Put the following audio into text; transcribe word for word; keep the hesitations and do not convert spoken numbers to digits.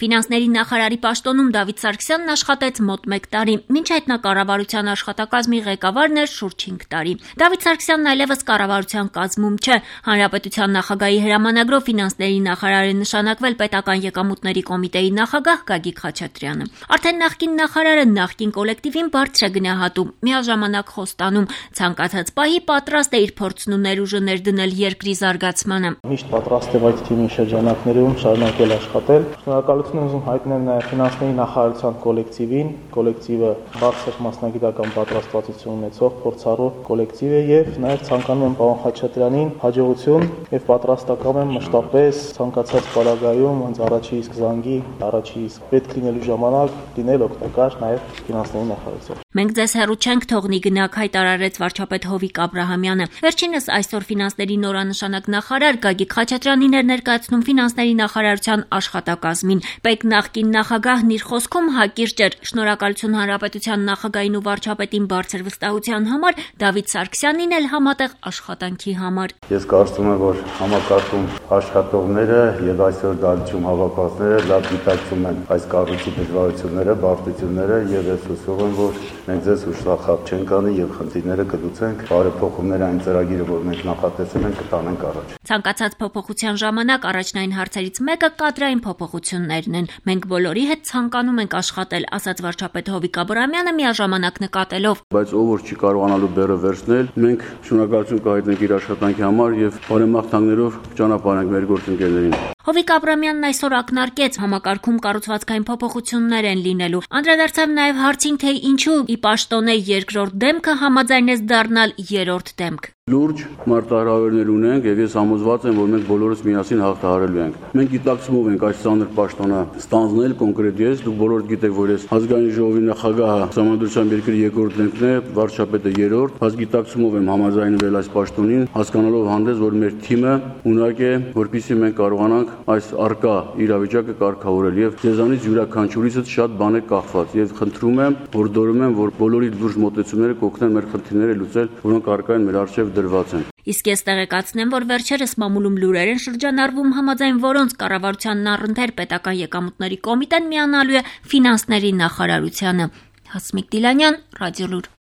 Ֆինանսների նախարարի պաշտոնում Դավիթ Սարգսյանն աշխատեց մոտ մեկ տարի, մինչ այդ նա կառավարության աշխատակազմի ղեկավարն էր շուրջ հինգ տարի։ Դավիթ Սարգսյանն այլևս կառավարության կազմում չէ։ Հանրապետության նախագահի հրամանագրով ֆինանսների նախարար է նշանակվել պետական եկամուտների կոմիտեի նախագահ Գագիկ Խաչատրյանը։ Արդեն նախկին նախարարը նախկին կոլեկտիվին բարձր է գնահատում, միաժամանակ խոստանում, ցանկացած պահի պատրաստ է իր փորձն ու ներուժը ներդնել երկրի զարգացմանը։ Միշտ պատրաստ եմ այդ թիմի շրջանակներում շարունակել աշխատել։ Շնորհակալություն եմ ուզում հայտնել նաև ֆինանսների նախարարության կոլեկտիվին, կոլեկտիվը բարձր մասնագիտական պատրաստվածություն ունեցող փորձառու կոլեկտիվ է եւ նաև ցանկանում եմ պարոն Խաչատրյանին հաջողություն եւ պատրաստակամ եմ մշտապես ցանկացած պարագայում ոնց առաջի իսկ զանգի, առաջի իսկ պետք լինելու ժամանակ լինել օգտակար նաև ֆինանսների նախարարության։ Մենք ձեզ հեռու չենք թողնի գնաք, հայտարարեց վարչապետ Հովիկ Աբրահամյանը։ Վերջինս այսօր ֆինանսների նորանշանակ նախարար Գագիկ Խաչատրյանին էր ներկայացնում ֆինանսների նախարարության աշխատակազմին։ Պետ նախկին նախագահն իր խոսքում հակիրճ էր շնորհակալություն հանրապետության նախագահին ու վարչապետին բարձր վստահության համար, Դավիթ Սարգսյանին էլ համատեղ աշխատանքի համար։ Ես կարծում եմ, որ համակարգում աշխատողները եւ այսօր դալիճում հավաքվածները լավ գիտակցում են այս կառույցի դժվարությունները, բարդությունները եւ ես հուսով եմ, որ մենք ձեզ ուշախապ չենք անի եւ խնդիրները կլուծենք, բարեփոխումները այն ծրագիրը, որ մենք նախատեսել ենք, կտանենք առաջ։ Ցանկացած փոփոխության ժամանակ առաջնային հարցերից մեկը կադրային փոփոխություններն են։ Մենք բոլորի հետ ցանկանում ենք աշխատել, ասաց վարչապետ Հովիկ Աբրահամյանը միաժամանակ նկատելով։ Բայց ով որ չի կարողանալու բեռը վերցնել, մենք շնորհակալություն կհայտնենք իր աշխատանքի համար եւ բարեմաղթանքներով ճանապարհենք մեր գործընկերներին։ Հովիկ Աբրահամյանն այսօր ակնարկեց համակարգում կառուցվածքային փոփոխություններ են լինելու։ Անդրադարձավ նաև հարցին, թե ինչու ի պաշտոնե երկրորդ դեմքը համաձայնեց դառնալ երրորդ դեմք։ Լուրջ մարտահրավերներ ունենք եւ ես համոզված եմ, որ մենք բոլորս միասին հաղթահարելու ենք։ Մենք գիտակցումով ենք այս ծանր պաշտոնը ստանձնել կոնկրետ ես, դուք բոլորդ գիտեք, որ ես ազգային ժողովի նախագահը, Սահմանադրությամբ երկրի երկրորդ դեմքն է, վարչապետը երրորդ, բայց գիտակցումով եմ համաձայնվել այս պաշտոնին, հասկանալով հանդես, որ մեր թիմը ունակ է, որպեսզի մենք կարողանանք այս արկա իրավիճակը կարգավորել եւ ձեզանից յուրաքանչյուրիցս շատ բան է կախված եւ խնդրում եմ, հորդորում եմ, որ բոլորի լուրջ մոտեցումները կօգնեն մեր խնդիրները լուծել, որոնք արկա են մեր առջեւ դրված են։ Իսկ ես տեղեկացնեմ, որ վերջերս մամուլում լուրեր են շրջանառվում, համաձայն որոնց կառավարությանն առընթեր պետական եկամուտների կոմիտեն միանալու է ֆինանսների նախարարությանը։ Հասմիկ Դիլանյան, Ռադիոլուր։